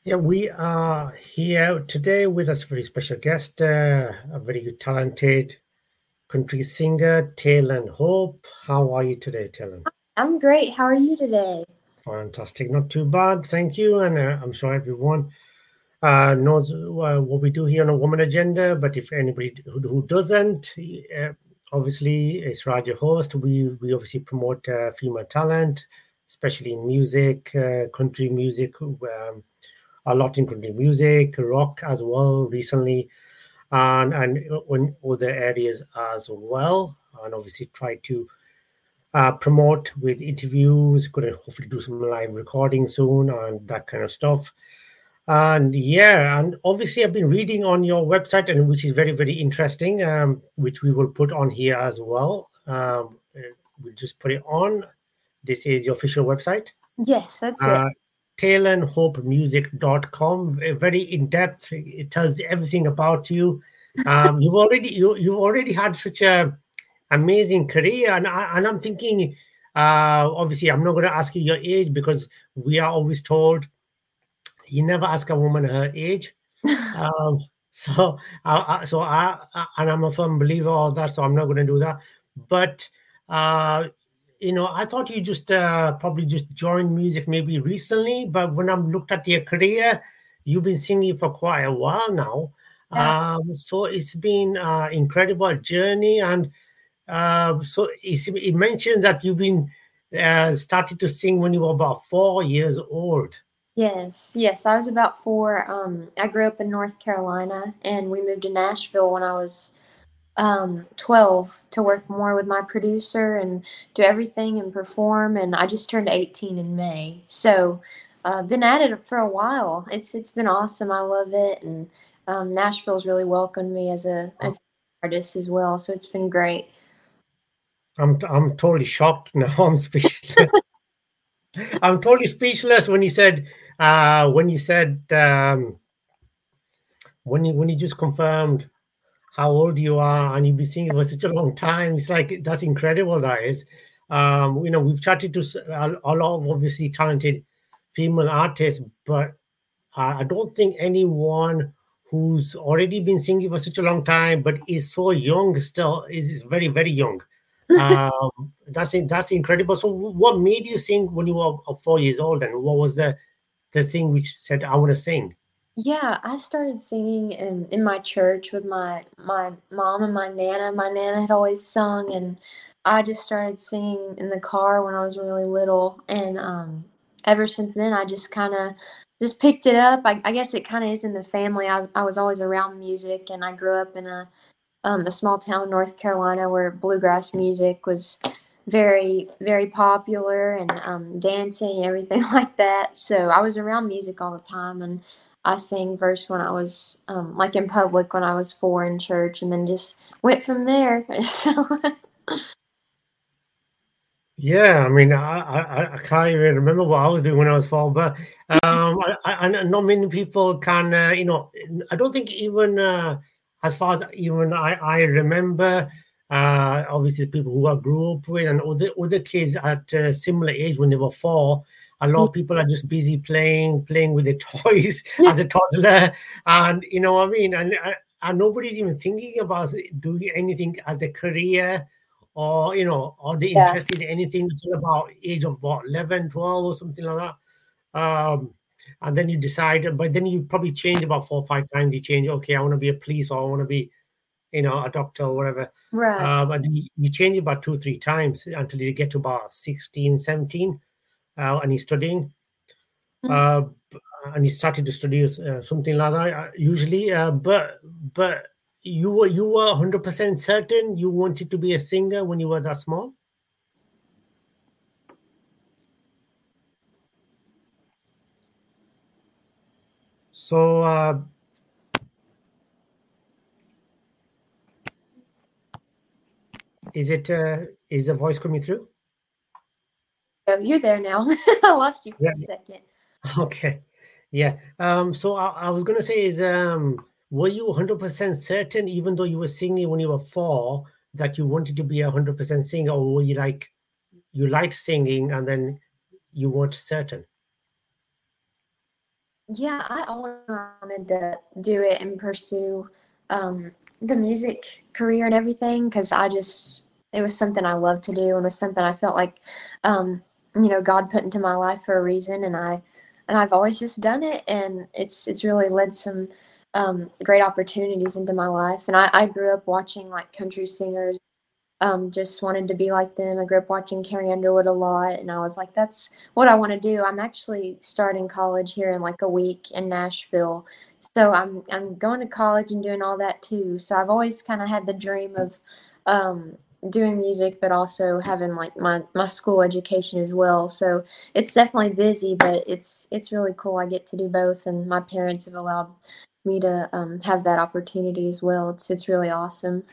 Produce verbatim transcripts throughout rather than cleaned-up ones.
Yeah, we are here today with a very special guest, uh, a very talented country singer, Taylor Hope. How are you today, Taylor? I'm great. How are you today? Fantastic, not too bad, thank you. And uh, I'm sure everyone uh, knows uh, what we do here on a Woman Agenda. But if anybody who, who doesn't, uh, obviously, it's Raj, your host. We we obviously promote uh, female talent, especially in music, uh, country music. Um, a lot in country music, rock as well recently, and and in other areas as well. And obviously try to uh, promote with interviews. Going to hopefully do some live recording soon and that kind of stuff. And yeah, and obviously I've been reading on your website, and which is very very interesting. Um, which we will put on here as well. Um, uh, we'll just put it on. This is your official website. Yes, that's it. uh, taylor hope music dot com. Very in depth. It tells everything about you. Um, you've already you you've already had such a amazing career, and I, and I'm thinking. Uh, obviously, I'm not going to ask you your age because we are always told you never ask a woman her age. Um, so, I, I, so I, I, and I'm a firm believer of that. So I'm not going to do that. But uh, you know, I thought you just uh, probably just joined music maybe recently. But when I'm looked at your career, you've been singing for quite a while now. Yeah. Um, so it's been uh, incredible journey, and uh, so it's, it mentions that you've been uh, started to sing when you were about four years old. Yes, yes. I was about four. Um, I grew up in North Carolina, and we moved to Nashville when I was um twelve to work more with my producer and do everything and perform. And I just turned eighteen in May, so uh, been at it for a while. It's it's been awesome. I love it, and um, Nashville's really welcomed me as a as an artist as well. So it's been great. I'm I'm totally shocked now. I'm speechless. I'm totally speechless when you said uh when you said um when you when you just confirmed how old you are and you've been singing for such a long time. It's like that's incredible. That is. Um, you know, we've chatted to s- a, a lot of obviously talented female artists, but uh, I don't think anyone who's already been singing for such a long time but is so young still is is very very young. Um, that's in- that's incredible. So, what made you sing when you were uh, four years old, and what was the the thing which said, "I want to sing"? Yeah, I started singing in in my church with my my mom and my nana. My nana had always sung, and I just started singing in the car when I was really little. And um, ever since then, I just kind of just picked it up. I, I guess it kind of is in the family. I was, I was always around music, and I grew up in a um, a small town, North Carolina, where bluegrass music was very very popular, and um, dancing and everything like that. So I was around music all the time, and I sang verse when I was um, like in public when I was four in church, and then just went from there. So Yeah, I mean, I, I I can't even remember what I was doing when I was four, but um, I, I, I not many people can, uh, you know, I don't think even uh, as far as even I, I remember, uh, obviously the people who I grew up with and other other kids at a similar age when they were four, a lot of people are just busy playing, playing with their toys as a toddler, and you know what I mean, and, uh, and nobody's even thinking about doing anything as a career or you know, are they yeah, interested in anything until about age of what eleven, twelve, or something like that? Um, and then you decide, but then you probably change about four or five times. You change, okay, I want to be a police or I want to be, you know, a doctor or whatever. right. Um, and then you, you change it about two, three times until you get to about sixteen, seventeen, uh, and he's studying. Mhm. Uh, and he started to study uh, something like that, uh, usually. Uh, but but you were you were one hundred percent certain you wanted to be a singer when you were that small? So, uh, is it uh, is the voice coming through? Oh, you're there now. I lost you for Yeah. a second. Okay. Yeah. Um, so I, I was gonna say is um, were you one hundred percent certain, even though you were singing when you were four, that you wanted to be a one hundred percent singer, or were you like you liked singing and then you weren't certain? Yeah, I always wanted to do it and pursue um, the music career and everything because I just, it was something I loved to do and was something I felt like, um, you know, God put into my life for a reason. And I, and I've always just done it. And it's, it's really led some um, great opportunities into my life. And I, I grew up watching like country singers, um, just wanted to be like them. I grew up watching Carrie Underwood a lot, and I was like, that's what I want to do. I'm actually starting college here in like a week in Nashville. So I'm I'm going to college and doing all that too. So I've always kind of had the dream of um, doing music, but also having like my, my school education as well. So it's definitely busy, but it's it's really cool. I get to do both, and my parents have allowed me to um, have that opportunity as well. It's it's really awesome.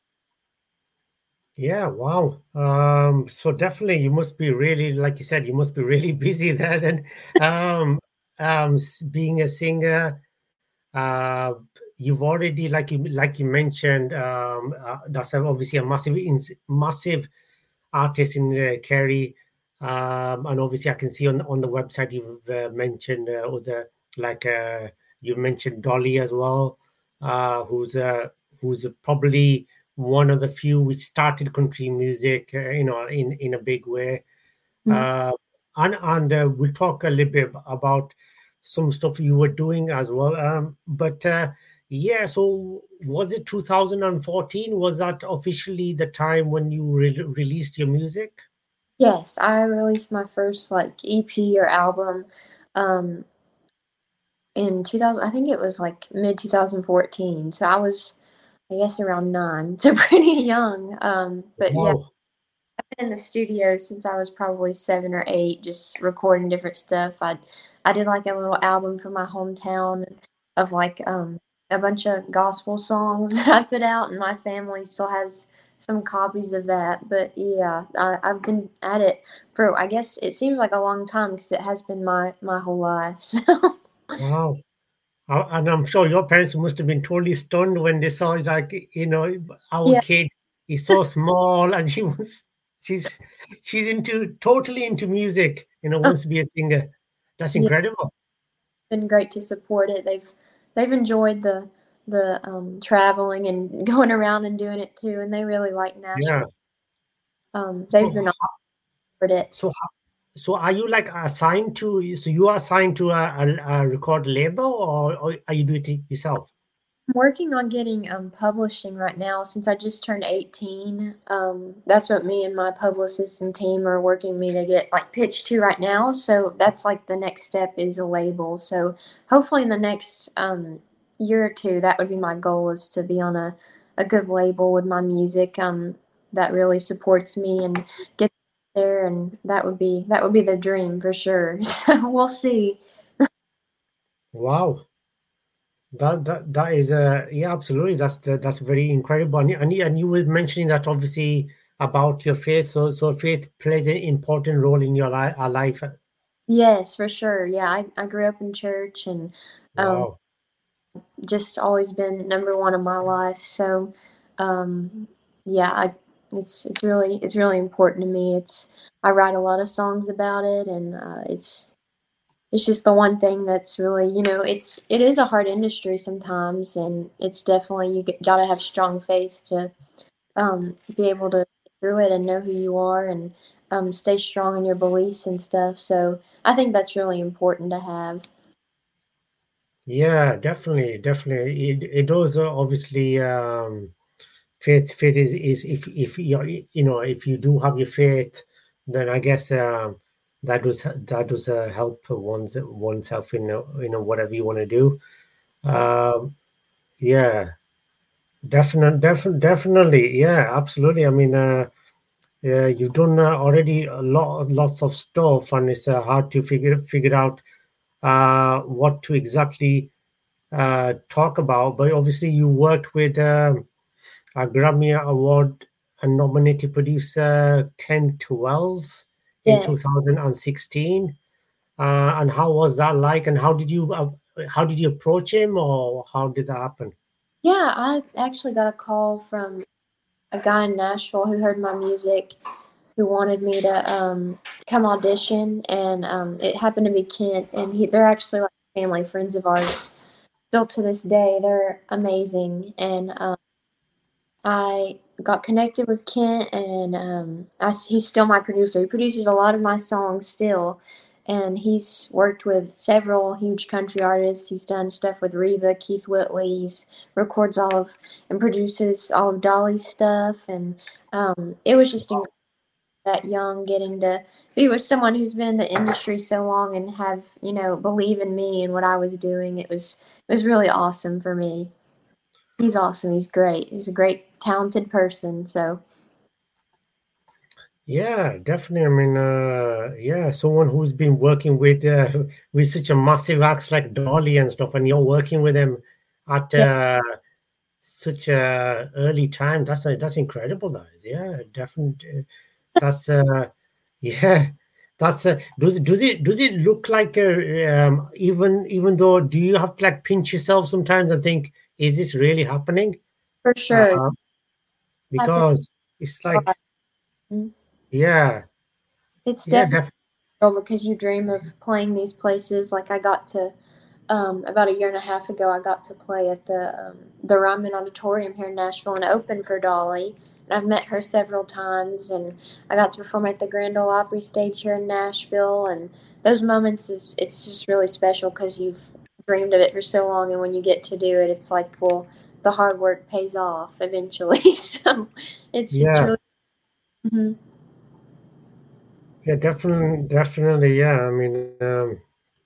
Yeah, wow. Um, so definitely you must be really, like you said, you must be really busy there then. Um, um, s- being a singer, uh, you've already, like you like you mentioned, um, uh, that's obviously a massive, ins- massive artist in uh, Kerry. Um, and obviously I can see on on the website you've uh, mentioned uh, other, like uh, you mentioned Dolly as well, uh, who's uh, who's probably one of the few which started country music, uh, you know, in in a big way. Mm. Uh, and and uh, we'll talk a little bit about some stuff you were doing as well. Um, but uh, yeah, so was it two thousand fourteen? Was that officially the time when you re- released your music? Yes, I released my first like E P or album um in two thousand. I think it was like mid twenty fourteen. So I was I guess around nine. So pretty young. Um but yeah, Wow. I've been in the studio since I was probably seven or eight just recording different stuff. I I did like a little album for my hometown of like um a bunch of gospel songs that I put out, and my family still has some copies of that. But yeah, I, I've been at it for, I guess it seems like a long time because it has been my my whole life. So Wow. Uh, and I'm sure your parents must have been totally stunned when they saw, like, you know, our yeah, kid is so small and she was she's she's into totally into music, you know, wants to be a singer. That's yeah, incredible. been great to support it. They've they've enjoyed the the um, traveling and going around and doing it too, and they really like Yeah. Nashville. Um, So they've been offered it. so so are you like assigned to so you are assigned to a, a, a record label, or, or are you doing it yourself? I'm working on getting um, publishing right now since I just turned eighteen. Um, that's what me and my publicist and team are working me to get like pitched to right now. So that's like the next step is a label. So hopefully in the next um, year or two, that would be my goal is to be on a, a good label with my music um, that really supports me and gets there. And that would be that would be the dream for sure. So we'll see. Wow. That that that is uh yeah, absolutely. That's that, that's very incredible. And, you- and you- and you were mentioning that obviously about your faith. So so faith plays an important role in your li- uh, life. Yes, for sure. Yeah, I, I grew up in church and um, Wow. just always been number one in my life. So, um, yeah, I it's it's really it's really important to me. It's I write a lot of songs about it, and uh, it's it's just the one thing that's really, you know, it's it is a hard industry sometimes, and it's definitely you got to have strong faith to um, be able to get through it and know who you are and um, stay strong in your beliefs and stuff. So I think that's really important to have. Yeah, definitely, definitely. It it does uh, obviously um faith faith is, is if if you you know if you do have your faith, then I guess um that does that does uh, help one's oneself in uh, you know whatever you want to do. Yes. Um yeah, definitely, definitely, definitely. Yeah, absolutely. I mean, uh, yeah, you've done uh, already a lot, lots of stuff, and it's uh, hard to figure figure out uh, what to exactly uh, talk about. But obviously, you worked with um, a Grammy Award and nominated producer Ken Wells in Yeah. two thousand sixteen. Uh, and how was that like? And how did you uh, how did you approach him, or how did that happen? Yeah, I actually got a call from a guy in Nashville who heard my music, who wanted me to um, come audition, and um, it happened to be Kent, and he they're actually like family friends of ours still to this day. They're amazing, and um, I got connected with Kent, and um, I, he's still my producer. He produces a lot of my songs still, and he's worked with several huge country artists. He's done stuff with Reba, Keith Whitley. He's records all of and produces all of Dolly's stuff, and um, it was just incredible that young, getting to be with someone who's been in the industry so long and have, you know, believe in me and what I was doing. It was it was really awesome for me. He's awesome. He's great. He's a great, talented person. So Yeah, definitely. I mean, uh, yeah, someone who's been working with uh, with such a massive acts like Dolly and stuff, and you're working with them at yeah, uh, such a early time. That's a, that's incredible. That is, yeah, definitely. That's uh, yeah, that's uh, does does it does it look like a, um, even even though do you have to like pinch yourself sometimes and think, is this really happening? for sure. Uh, Happens because it's a like, lot. Mm. yeah, It's yeah, definitely def- cool because you dream of playing these places. Like I got to um, about a year and a half ago, I got to play at the um, the Ryman Auditorium here in Nashville and open for Dolly. And I've met her several times, and I got to perform at the Grand Ole Opry stage here in Nashville. And those moments is it's just really special because you've dreamed of it for so long, and when you get to do it, it's like, well, the hard work pays off eventually. So it's it's yeah. really. Mhm. Yeah, definitely, definitely. Yeah, I mean, um,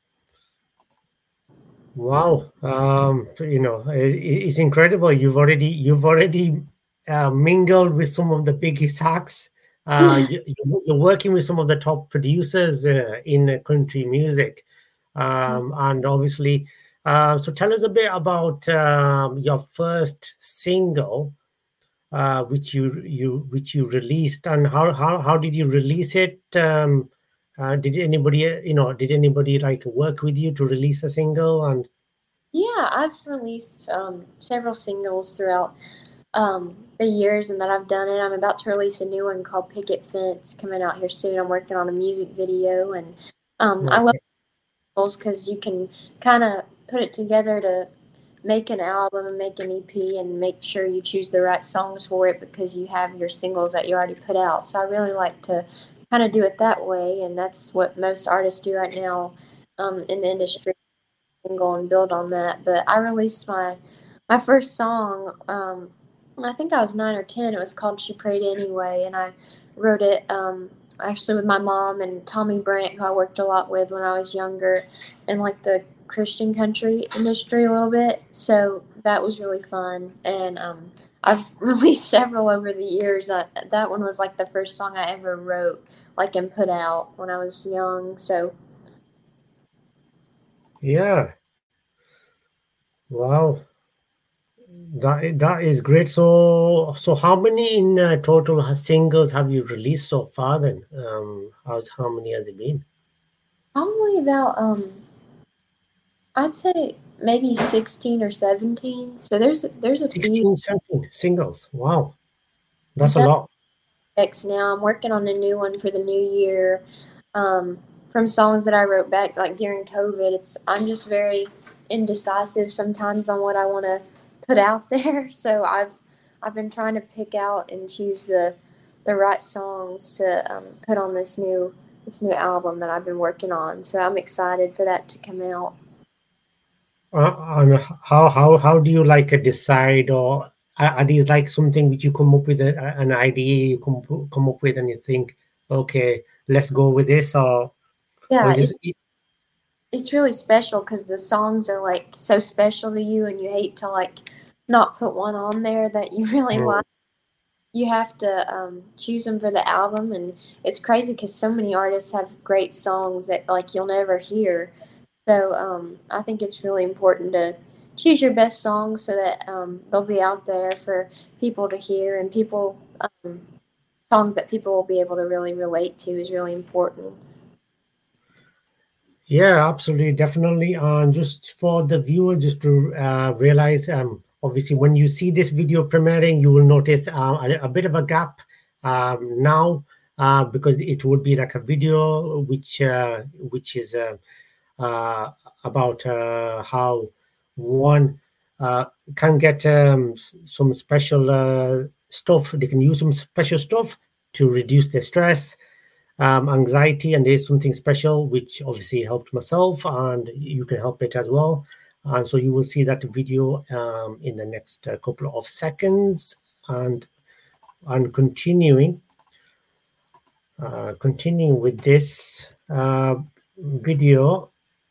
wow. Um, you know, it, it's incredible. You've already, you've already uh, mingled with some of the biggest acts. Uh, you, you- you're working with some of the top producers uh, in uh, country music, um, and obviously, uh, so tell us a bit about um, your first single, uh, which you you which you released, and how how how did you release it? Um, uh, did anybody uh, you know did anybody like work with you to release a single? And Yeah, I've released um, several singles throughout um, the years and that I've done it. I'm about to release a new one called Picket Fence coming out here soon. I'm working on a music video, and um, I love okay, singles because you can kind of put it together to make an album and make an E P and make sure you choose the right songs for it because you have your singles that you already put out. So I really like to kind of do it that way, and that's what most artists do right now um, in the industry, single and build on that. But I released my my first song. Um, when I think I was nine or ten. It was called "She Prayed Anyway," and I wrote it um, actually with my mom and Tommy Brandt, who I worked a lot with when I was younger, in like the Christian country industry a little bit. So that was really fun, and um, I've released several over the years. Uh, that one was like the first song I ever wrote, like and put out when I was young. So yeah, wow, that that is great. So so how many in uh, total ha- singles have you released so far? Then um, how's how many has it been? probably about um I'd say maybe sixteen or seventeen. So there's there's a few. Sixteen, seventeen singles. Wow, I've that's a done lot. X now. I'm working on a new one for the new year. Um, from songs that I wrote back like during COVID. It's I'm just very indecisive sometimes on what I want to put out there. So I've I've been trying to pick out and choose the the right songs to um, put on this new this new album that I've been working on. So I'm excited for that to come out. Uh, and how how how do you like uh, decide, or are, are these like something which you come up with a, an idea you come come up with and you think, okay, let's go with this, or or Yeah, is this, it- it's really special because the songs are like so special to you, and you hate to like not put one on there that you really mm, like. You have to um, choose them for the album, and it's crazy because so many artists have great songs that like you'll never hear. So um, I think it's really important to choose your best songs so that um, they'll be out there for people to hear, and people um, songs that people will be able to really relate to is really important. yeah, absolutely, definitely. And just for the viewer, just to uh, realize, um, obviously, when you see this video premiering, you will notice uh, a, a bit of a gap um, now uh, because it would be like a video which uh, which is. Uh, uh, about uh, how one uh, can get um, some special uh, stuff. They can use some special stuff to reduce their stress, um, anxiety, and there's something special which obviously helped myself, and you can help it as well. And so you will see that video um, in the next uh, couple of seconds. And and continuing, uh, continuing with this uh, video.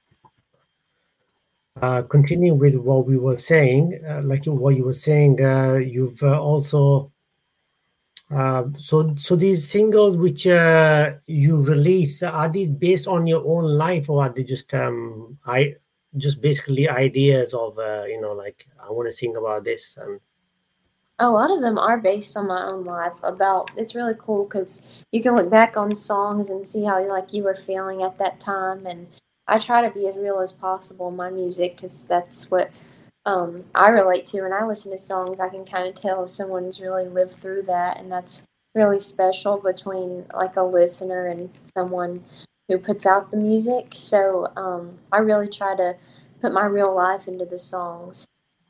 Uh, continuing with what we were saying, uh, like what you were saying, uh, you've uh, also uh, so so these singles which uh, you release, are these based on your own life, or are they just um I just basically ideas of uh, you know like I want to sing about this? And A lot of them are based on my own life. About it's really cool because you can look back on songs and see how like you were feeling at that time. And I try to be as real as possible in my music because that's what um, I relate to. When I listen to songs, I can kind of tell if someone's really lived through that, and that's really special between like a listener and someone who puts out the music. So um, I really try to put my real life into the songs.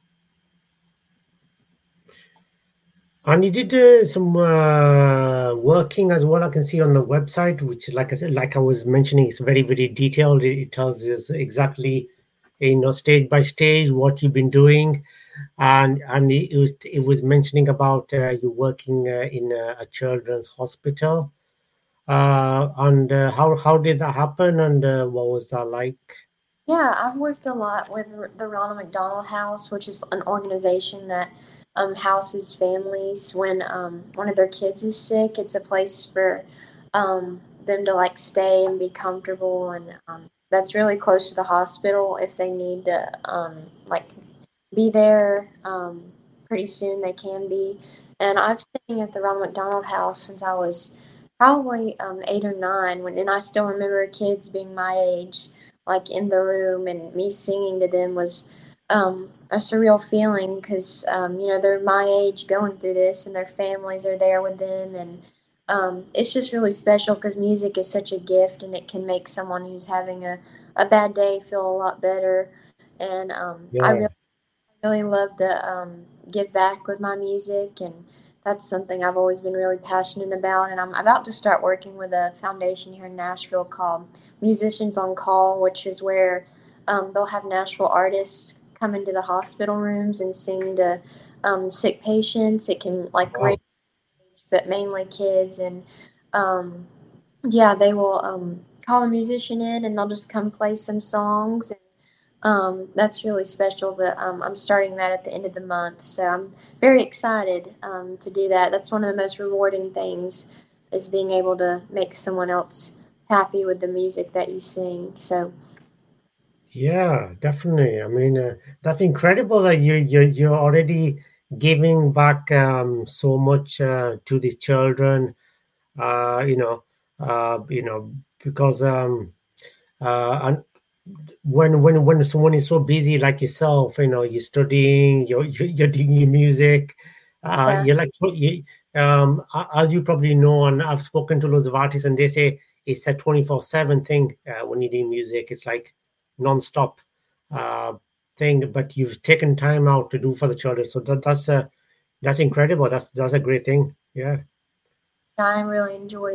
And you did uh, some uh, working as well. I can see on the website, which, like I said, like I was mentioning, it's very, very detailed. It, it tells us exactly, you know, stage by stage what you've been doing, and and it was it was mentioning about uh, you working uh, in a, a children's hospital, uh, and uh, how how did that happen, and uh, what was that like? Yeah, I've worked a lot with R- the Ronald McDonald House, which is an organization that um, houses families when um, one of their kids is sick. It's a place for um, them to like stay and be comfortable, and um, that's really close to the hospital. If they need to um, like be there um, pretty soon, they can be. And I've stayed at the Ronald McDonald House since I was probably um, eight or nine, when, and I still remember kids being my age like in the room, and me singing to them was um, a surreal feeling because um, you know they're my age going through this, and their families are there with them, and um, it's just really special because music is such a gift, and it can make someone who's having a, a bad day feel a lot better. And um, I Yeah. really really love to um, give back with my music, and that's something I've always been really passionate about. And I'm about to start working with a foundation here in Nashville called Musicians on Call, which is where um, they'll have Nashville artists come into the hospital rooms and sing to um, sick patients. It can like Wow. range, but mainly kids. And um, yeah, they will um, call a musician in, and they'll just come play some songs. Um, that's really special, but um, I'm starting that at the end of the month, so I'm very excited um, to do that. That's one of the most rewarding things, is being able to make someone else happy with the music that you sing. So Yeah, definitely. I mean, uh, that's incredible that you you you're already giving back um, so much uh, to the children. Uh, you know, uh, you know, because um, uh, and when when when someone is so busy like yourself, you know, you're studying, you're you're, you're doing your music, uh, yeah, you're like you, um, a- as you probably know, and I've spoken to loads of artists, and they say it's a twenty-four seven thing uh, when you're doing music. It's like non-stop uh, thing, but you've taken time out to do for the children, so that, that's a that's incredible. That's that's a great thing. Yeah. I really enjoy.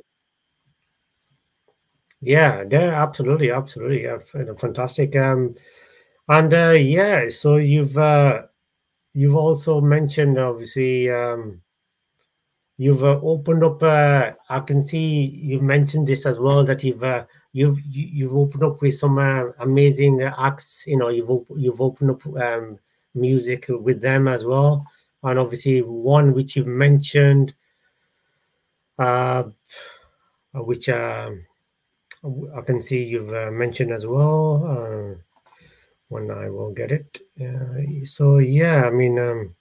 Yeah, yeah, absolutely, absolutely. Yeah, f- fantastic. Um, and uh, yeah, so you've uh, you've also mentioned obviously um, you've uh, opened up. Uh, I can see you've mentioned this as well that you've uh, you've you- you've opened up with some uh, amazing uh, acts. You know, you've op- you've opened up um, music with them as well, and obviously one which you've mentioned, uh, which um I can see you've uh, mentioned as well. Uh, when I will get it. Uh, so yeah, I mean. Um,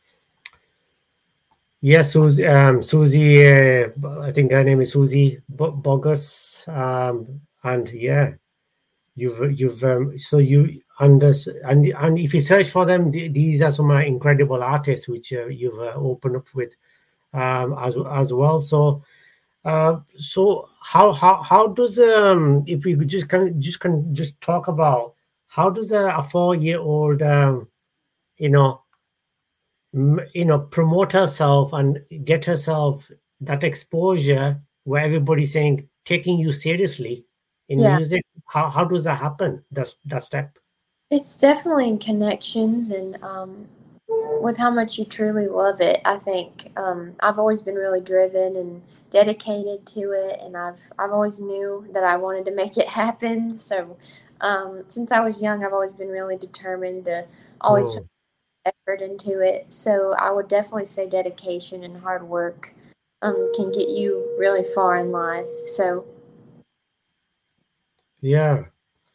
Yeah, Susie. Um, Susie. Uh, I think her name is Susie Bo- Bogus. Um, and yeah, you've you've um, so you under and and if you search for them, th- these are some uh, incredible artists which uh, you've uh, opened up with um, as as well. So Uh, so how how how does um if we could just can just can just talk about how does a, a four year old um you know m- you know promote herself and get herself that exposure where everybody's saying taking you seriously in Yeah. music? How how does that happen? That's that step. It's definitely in connections and um, with how much you truly love it. I think um, I've always been really driven and dedicated to it, and I've I've always knew that I wanted to make it happen. So um, since I was young, I've always been really determined to always put Mm. effort into it. So I would definitely say dedication and hard work um, can get you really far in life. So Yeah.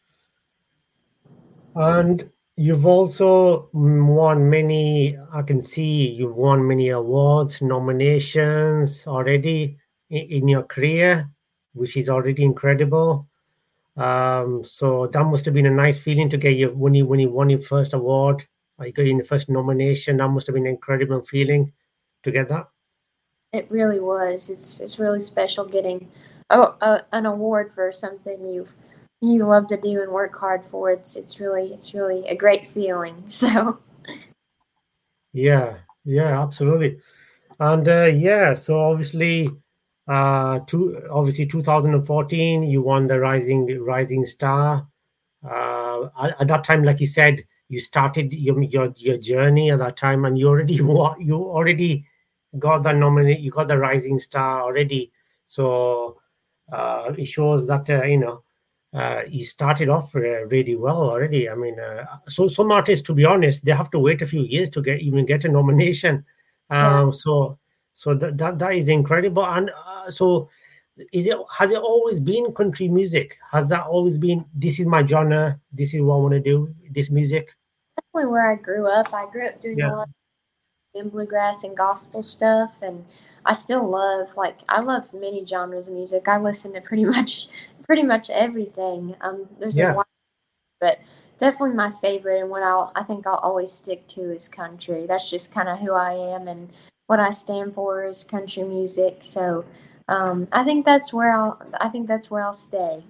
And you've also won many, I can see you've won many awards, nominations already in, in your career, which is already incredible. Um, so that must have been a nice feeling to get you when you when you won your first award, or you got your first nomination. That must have been an incredible feeling to get that. it really was. It's it's really special getting a, a, an award for something you you love to do and work hard for. It's it's really it's really a great feeling. So Yeah, yeah, absolutely. And uh, yeah, so obviously, uh, two obviously two thousand fourteen, you won the Rising Rising Star. Uh, at, at that time, like you said, you started your your, your journey at that time, and you already wa- you already got the nominate, you got the Rising Star already. So uh, it shows that uh, you know uh, he started off uh, really well already. I mean, uh, so some artists, to be honest, they have to wait a few years to get even get a nomination. yeah, Um, so so that that, that is incredible. And uh, so is it has it always been country music? Has that always been this is my genre? This is what I want to do. This music. definitely where I grew up. I grew up doing a Yeah, lot in bluegrass and gospel stuff, and I still love like I love many genres of music. I listen to pretty much pretty much everything. Um, there's a yeah. wide, but definitely my favorite and what I'll I think I'll always stick to is country. That's just kind of who I am and what I stand for is country music. So um, I think that's where I'll I think that's where I'll stay.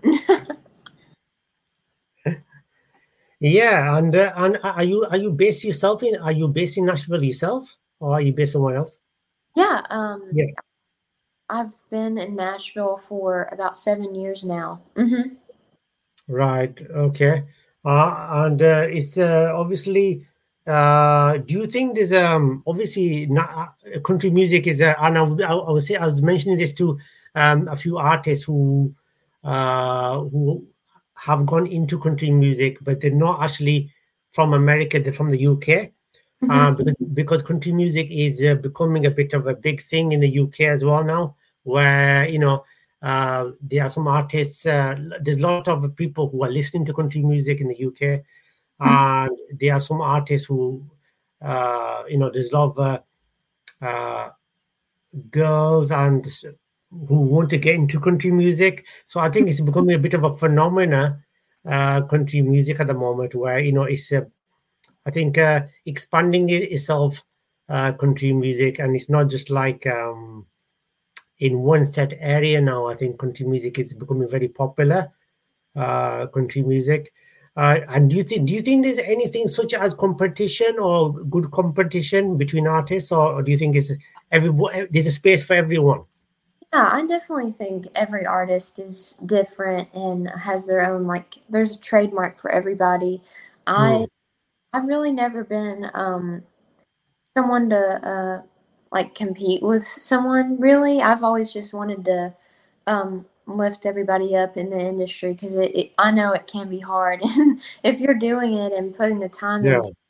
Yeah, and uh, and are you are you based yourself in are you based in Nashville yourself, or are you based somewhere else? Yeah, um, Yeah, I've been in Nashville for about seven years now. Hmm. right. Okay. Uh, and uh, it's uh, obviously. Uh, do you think there's um obviously not, uh, country music is uh, and I, would- I, I was say I was mentioning this to um a few artists who uh who have gone into country music, but they're not actually from America. They're from the U K. uh, Hmm. because because country music is uh, becoming a bit of a big thing in the U K as well now, where you know uh, there are some artists. Uh, there's a lot of people who are listening to country music in the U K, and there are some artists who, uh, you know, there's a lot of uh, uh, girls and s- who want to get into country music. So I think it's becoming a bit of a phenomena, uh, country music at the moment, where you know it's uh, I think uh, expanding it itself, uh, country music, and it's not just like um, in one set area now. I think country music is becoming very popular. Uh, country music, uh, and do you think do you think there's anything such as competition or good competition between artists, or, or do you think it's every there's a space for everyone? Yeah, I definitely think every artist is different and has their own like there's a trademark for everybody. I Mm, I've really never been um someone to uh like compete with someone really. I've always just wanted to um lift everybody up in the industry because it, it I know it can be hard and if you're doing it and putting the time yeah. into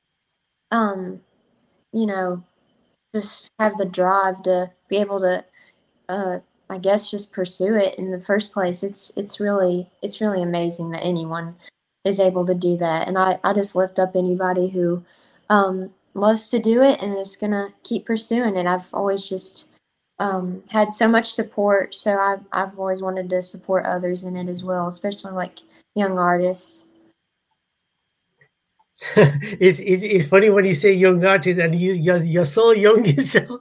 um you know just have the drive to be able to uh, I guess just pursue it in the first place. It's it's really it's really amazing that anyone is able to do that, and I I just lift up anybody who um, loves to do it and is gonna keep pursuing it. I've always just um, had so much support, so I've I've always wanted to support others in it as well, especially like young artists. it's, it's it's funny when you say young artist and you you're, you're so young yourself.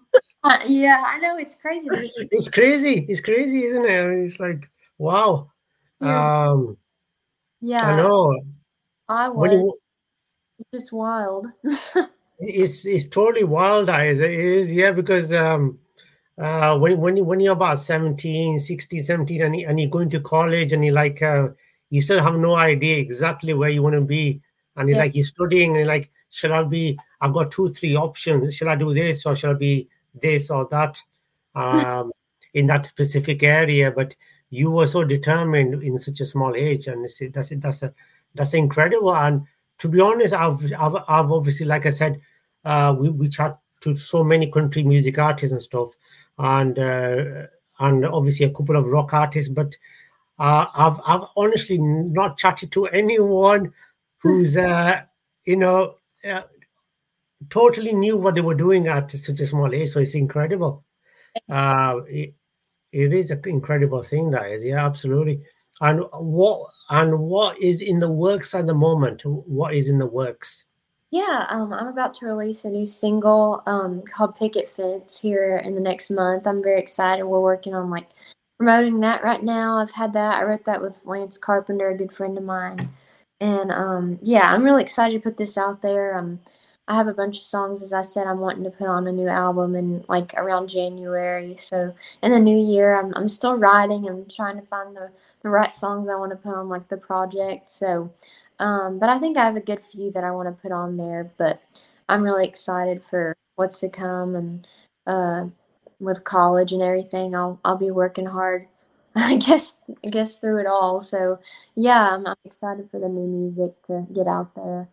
Uh, yeah, I know it's crazy. There's It's crazy. It's crazy, isn't it? I mean, it's like, wow. years. Um, I Yeah, know. I When was. you, It's just wild. it's it's totally wild eyes. It is, yeah, because um, uh, when when you when you're about seventeen, sixteen, seventeen, and, you, and you're going to college, and you like uh, you still have no idea exactly where you want to be, and you're Yeah. like you're studying, and you're like, shall I be? I've got two, three options. Shall I do this, or shall I be this or that, um, in that specific area? But you were so determined in such a small age, and it's, that's that's a that's incredible. And to be honest, I've I've, I've obviously, like I said, uh, we we chat to so many country music artists and stuff, and uh, and obviously a couple of rock artists. But uh, I've I've honestly not chatted to anyone who's uh, you know uh, totally knew what they were doing at such a small age. So it's incredible. Uh, it, it is an incredible thing, that is. Yeah, absolutely. And what and what is in the works at the moment? What is in the works? Yeah, um, I'm about to release a new single um, called Picket Fence here in the next month. I'm very excited. We're working on like promoting that right now. I've had that. I wrote that with Lance Carpenter, a good friend of mine. And um, yeah, I'm really excited to put this out there. Um, I have a bunch of songs, as I said, I'm wanting to put on a new album in like around January. So in the new year, I'm I'm still writing. I'm trying to find the the right songs I want to put on like the project. So um, but I think I have a good few that I want to put on there. But I'm really excited for what's to come, and uh, with college and everything, I'll I'll be working hard. I guess I guess through it all. So yeah, I'm, I'm excited for the new music to get out there.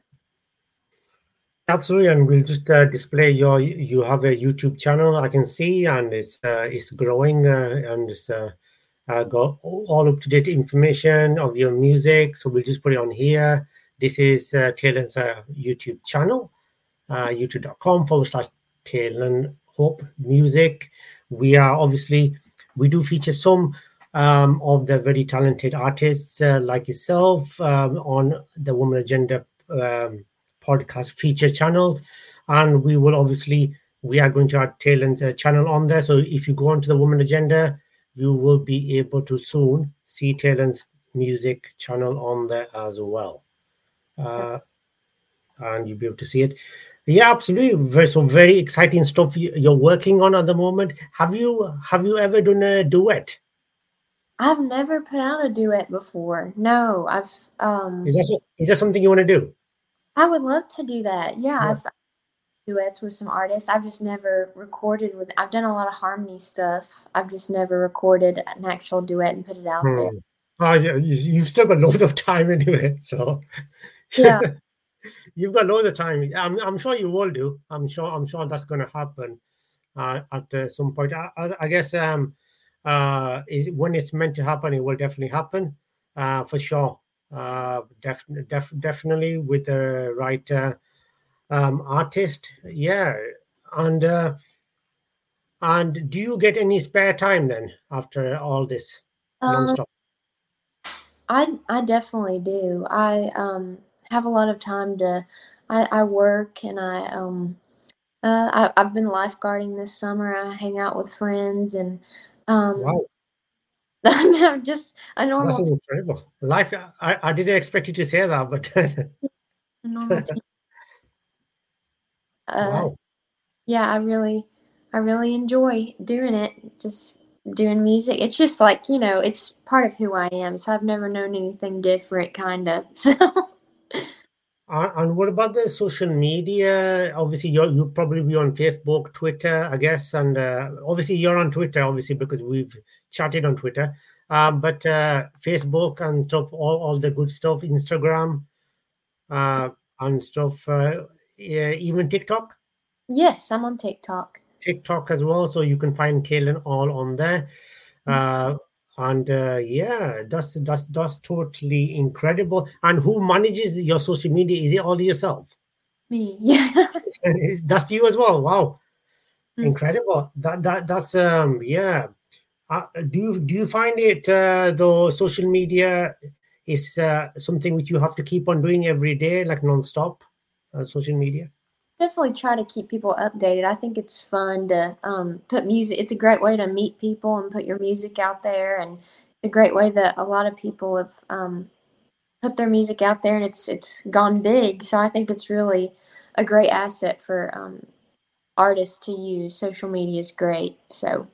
Absolutely, and we'll just uh, display your. You have a YouTube channel, I can see, and it's uh, it's growing, uh, and it's uh, uh, got all up to date information of your music. So we'll just put it on here. This is uh, Taylor's uh, YouTube channel, uh, youtube.com forward slash Taylor Hope Music. We are obviously we do feature some um, of the very talented artists uh, like yourself um, on the Woman Agenda Um, podcast feature channels, and we will obviously we are going to add Taylor's uh, channel on there. So if you go onto the Woman Agenda, you will be able to soon see Taylor's music channel on there as well, uh, and you'll be able to see it. Yeah, absolutely. Very, so very exciting stuff you- you're working on at the moment. Have you have you ever done a duet? I've never put out a duet before. No, I've Is um that so, is that something you want to do? I would love to do that. Yeah, Yeah. I've duets with some artists. I've just never recorded with. I've done a lot of harmony stuff. I've just never recorded an actual duet and put it out there. Hmm. Oh, yeah, you, you've still got loads of time anyway, so Yeah. you've got loads of time. I'm, I'm sure you will do. I'm sure. I'm sure that's going to happen uh, at uh, some point. I, I, I guess um, uh, is when it's meant to happen, it will definitely happen uh, for sure. Uh, def, def, definitely with the right uh, um, artist. Yeah, and uh, and do you get any spare time then after all this Um, nonstop? I I definitely do. I um have a lot of time to. I I work and I um uh I I've been lifeguarding this summer. I hang out with friends and um Wow. I'm just a That's normal incredible. Life, I, I didn't expect you to say that, but a normal teen. Uh wow. yeah, I really I really enjoy doing it. Just doing music. It's just like, you know, it's part of who I am. So I've never known anything different kind of. So Uh, and what about the social media? Obviously, you're, you'll probably be on Facebook, Twitter, I guess. And uh, obviously, you're on Twitter, obviously, because we've chatted on Twitter. Um, but uh, Facebook and stuff, all, all the good stuff, Instagram uh, and stuff, uh, yeah, even TikTok, yes, I'm on TikTok. TikTok as well. So you can find Kaylin all on there. Uh, and uh, yeah, that's that's that's totally incredible. And who manages your social media? Is it all yourself? Me. Yeah. That's you as well. Wow, Mm. incredible. That that that's um yeah. Uh, do you do you find it uh, though social media is uh, something which you have to keep on doing every day, like non-stop uh, social media? Definitely try to keep people updated. I think it's fun to um, put music. It's a great way to meet people and put your music out there, and it's a great way that a lot of people have um, put their music out there, and it's it's gone big. So I think it's really a great asset for um, artists to use. Social media is great. So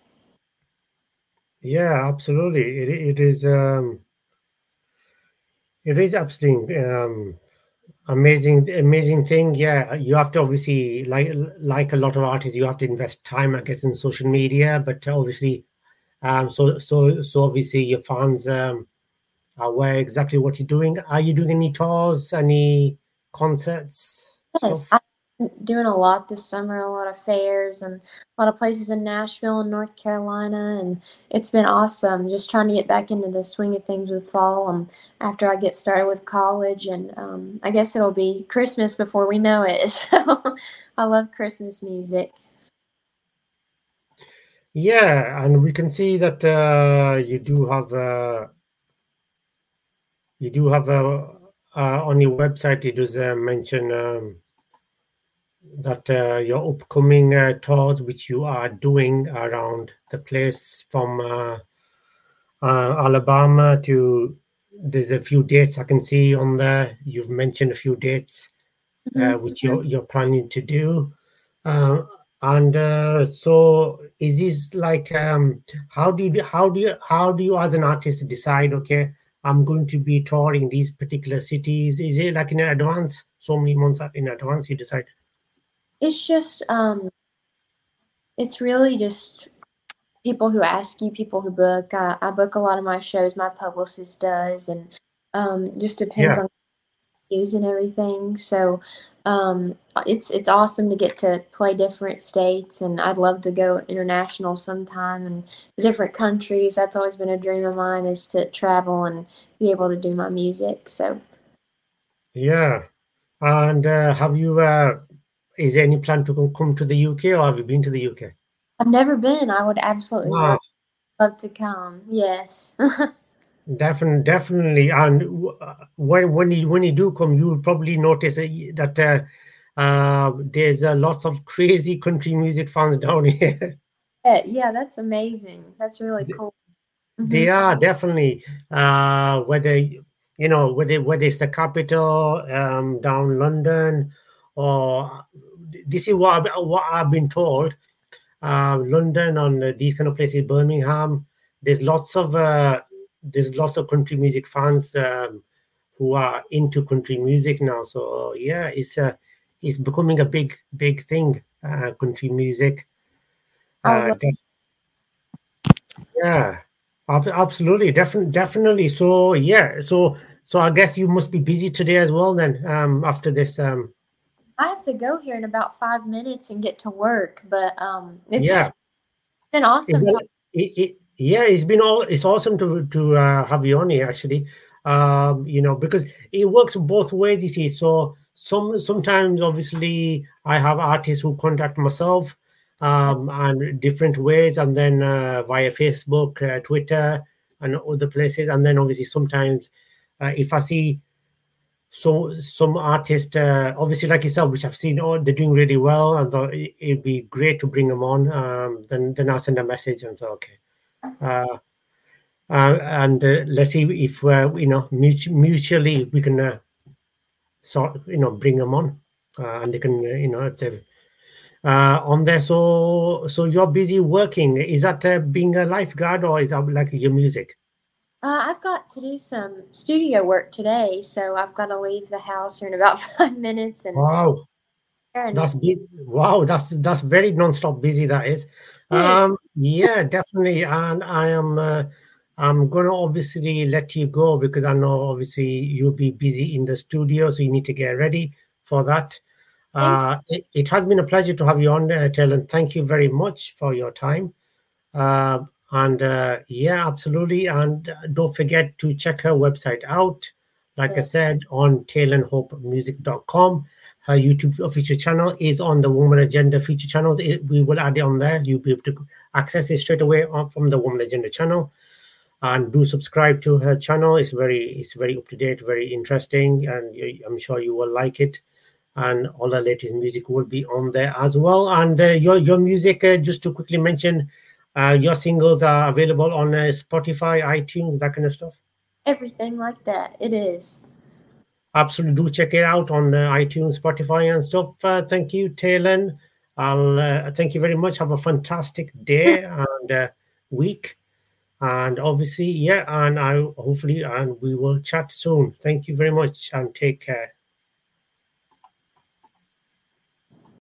Yeah, absolutely. It it is um, it is absolutely um, amazing amazing thing. Yeah, you have to obviously like like a lot of artists, you have to invest time, I guess, in social media. But obviously, um, so so so obviously your fans um are aware exactly what you're doing. Are you doing any tours, any concerts, yes, stuff? I'm doing a lot this summer, a lot of fairs and a lot of places in Nashville and North Carolina, and it's been awesome. Just trying to get back into the swing of things with fall um, after I get started with college, and um, I guess it'll be Christmas before we know it. So I love Christmas music. Yeah, and we can see that uh, you do have uh, you do have a uh, on your website. It does uh, mention um, that uh, your upcoming uh, tours, which you are doing around the place from uh, uh, Alabama to. There's a few dates I can see on there. You've mentioned a few dates uh, Mhm. which you're you're planning to do. Um, and uh, so, is this like um, how do you how do you how do you as an artist decide? Okay, I'm going to be touring these particular cities. Is it like in advance, so many months in advance you decide? It's just, um, it's really just people who ask you, people who book. I, I book a lot of my shows. My publicist does, and um, just depends Yeah, on views and everything. So um, it's it's awesome to get to play different states, and I'd love to go international sometime and different countries. That's always been a dream of mine is to travel and be able to do my music. So yeah. And uh, have you? Uh, is there any plan to come come to the U K, or have you been to the U K? I've never been. I would absolutely Ah, love love to come. Yes. definitely, definitely. And w- uh, when when you when you do come, you will probably notice that y- that uh, uh, there's uh, lots of crazy country music fans down here. Yeah, yeah, that's amazing. That's really They cool. they Hmm. are definitely uh, whether you know whether whether it's the capital um, down London or this is what I've, what I've been told. Uh, London and uh, these kind of places, Birmingham. There's lots of uh, there's lots of country music fans um, who are into country music now. So yeah, it's uh, it's becoming a big big thing. Uh, country music. I Uh, love. def- yeah, ab- absolutely, definitely, definitely. So yeah, so so I guess you must be busy today as well. Then um, after this, um, I have to go here in about five minutes and get to work, but um, it's yeah, been Is awesome talking. that it, it, yeah, it's been all it's awesome to to uh, have you on here actually. Um, you know, because it works both ways, you see. So some sometimes obviously I have artists who contact myself um and different ways, and then uh, via Facebook, uh, Twitter, and other places. And then obviously sometimes uh, if I see so some artists, uh, obviously like yourself, which I've seen, oh, they're doing really well, and thought it- it'd be great to bring them on. Um, then then I send a message and say, okay, uh, uh, and uh, let's see if uh, you know mutu- mutually we can uh, sort you know bring them on, uh, and they can uh, you know it's a, uh, on there. So so you're busy working. Is that uh, being a lifeguard, or is that like your music? Uh, I've got to do some studio work today, so I've got to leave the house here in about five minutes and Wow. and That's big. Wow, that's that's very non-stop busy that is. yes, Um, yeah, definitely. And I am uh, I'm gonna obviously let you go because I know obviously you'll be busy in the studio, so you need to get ready for that. thank you. Uh, it, it has been a pleasure to have you on, uh, Taylor. Thank you very much for your time. Uh, and uh, yeah, absolutely. And uh, don't forget to check her website out. Like I Yeah, said, on taylor hope music dot com. Her YouTube official channel is on the Woman Agenda feature channels. It, we will add it on there. You'll be able to access it straight away on, from the Woman Agenda channel. And do subscribe to her channel. It's very, it's very up to date, very interesting, and you- I'm sure you will like it. and all the latest music will be on there as well. And uh, your your music, uh, just to quickly mention, uh, your singles are available on uh, Spotify, iTunes, that kind of stuff. Everything like that. It is. Absolutely, do check it out on uh, iTunes, Spotify, and stuff. Uh, thank you, Taylor. I'll uh, thank you very much. Have a fantastic day and uh, week, and obviously, yeah, and I hopefully, and we will chat soon. Thank you very much, and take care.